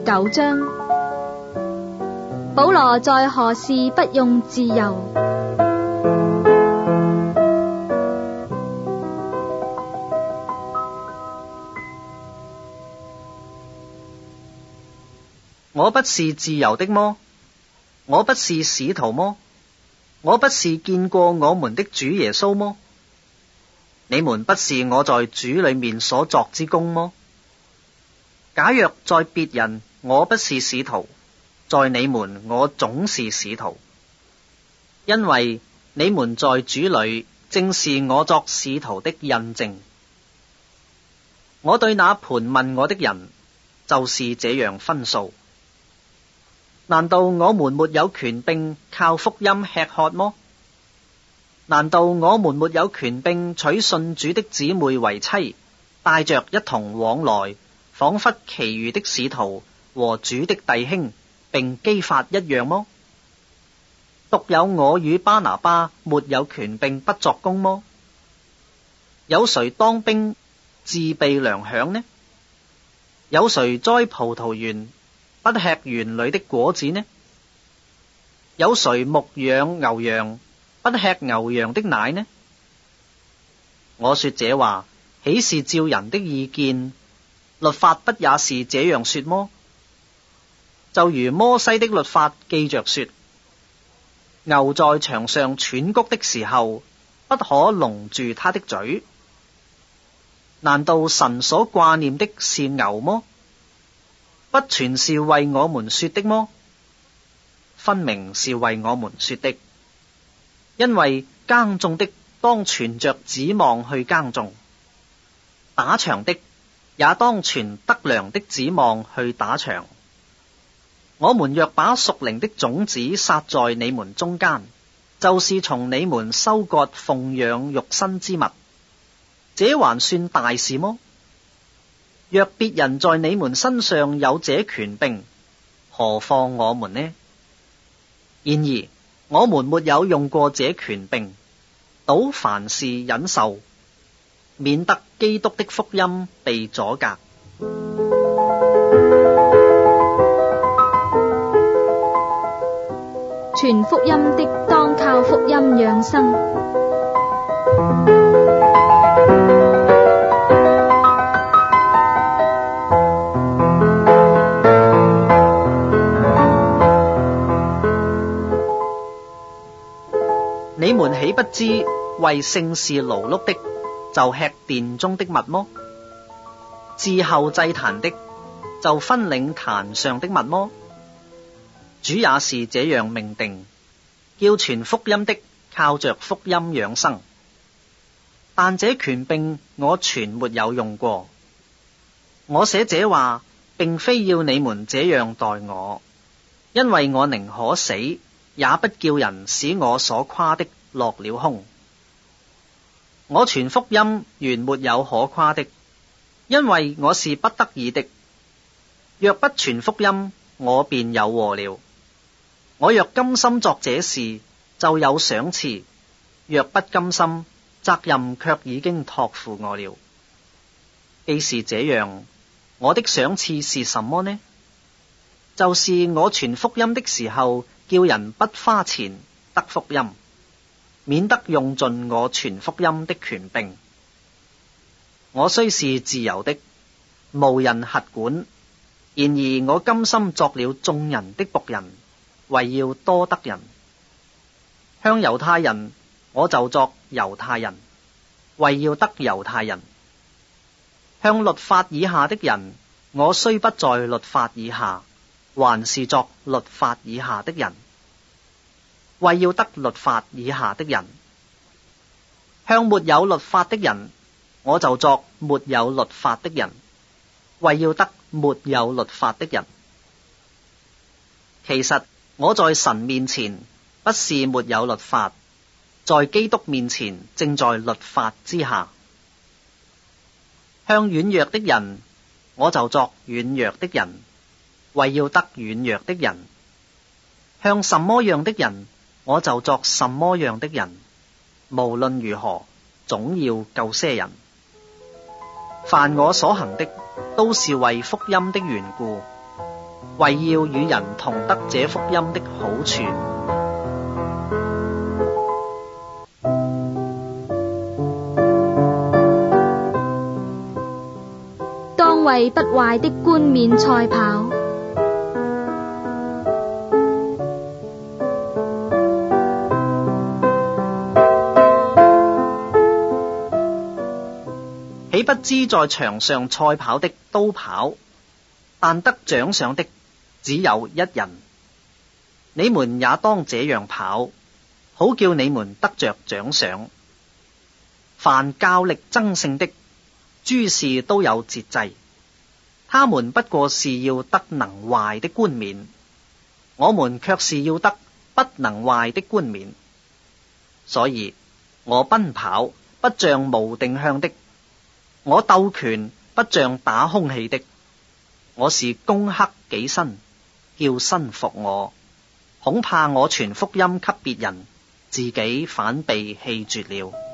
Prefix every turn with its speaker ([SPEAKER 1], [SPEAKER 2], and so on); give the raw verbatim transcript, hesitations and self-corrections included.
[SPEAKER 1] 九章，保羅在何事不用自由？
[SPEAKER 2] 我不是自由的麼？我不是使徒麼？我不是見過我們的主耶穌麼？你們不是我在主裏面所作之功麼？假若在別人我不是使徒，在你們我總是使徒，因為你們在主裏正是我作使徒的印證。我對那盤問我的人，就是這樣分數。難道我們沒有權柄靠福音吃喝麼？難道我們沒有權柄娶信主的姊妹為妻，帶着一同往來，仿佛其餘的使徒和主的弟兄並基法一樣麼？獨有我與巴拿巴沒有權柄不作工麼？有誰當兵自備糧餉呢？有誰栽葡萄園不吃園裏的果子呢？有誰牧養牛羊不吃牛羊的奶呢？我說這話，豈是照人的意見？律法不也是這樣說麼？就如摩西的律法記着說，牛在場上喘穀的時候，不可籠住他的嘴。難道神所掛念的是牛麼？不全是為我們說的麼？分明是為我們說的，因為耕種的當存着指望去耕種，打場的也當存得糧的指望去打場。我們若把屬靈的種子撒在你們中間，就是從你們收割奉養肉身之物，這還算大事麼？若別人在你們身上有這權柄，何況我們呢？然而我們沒有用過這權柄，倒凡事忍受，免得基督的福音被阻隔。
[SPEAKER 1] 傳福音的當靠福音養生。
[SPEAKER 2] 你們豈不知為聖事勞碌的，就吃殿中的物麼？伺候祭壇的，就分領壇上的物麼？主也是這樣命定，叫傳福音的靠着福音養生。但這權柄我全沒有用過。我寫這話，並非要你們這樣待我，因為我寧可死，也不叫人使我所誇的落了空。我傳福音原沒有可誇的，因為我是不得已的。若不傳福音，我便有禍了。我若甘心作這事，就有賞賜；若不甘心，責任卻已經託付我了。既是這樣，我的賞賜是什麼呢？就是我傳福音的時候，叫人不花錢得福音，免得用盡我傳福音的權柄。我雖是自由的，無人轄管，然而我甘心作了眾人的僕人，為要多得人。向猶太人，我就作猶太人，為要得猶太人；向律法以下的人，我雖不在律法以下，還是作律法以下的人，為要得律法以下的人；向沒有律法的人，我就作沒有律法的人，為要得沒有律法的人。其實我在神面前不是沒有律法，在基督面前正在律法之下。向軟弱的人，我就作軟弱的人，為要得軟弱的人；向什麼樣的人，我就作什麼樣的人。無論如何，總要救些人。凡我所行的，都是為福音的緣故， 為要與人同得這福音的好處。
[SPEAKER 1] 當為不壞的冠冕賽跑。
[SPEAKER 2] 豈不知在場上賽跑的都跑，但得獎賞的只有一人。你們也當這樣跑，好叫你們得着獎賞。凡較力爭勝的，諸事都有節制，他們不過是要得能壞的冠冕，我們卻是要得不能壞的冠冕。所以我奔跑不像無定向的，我鬥拳不像打空氣的，我是攻克己身，叫身服我。恐怕我傳福音給別人，自己反被棄絕了。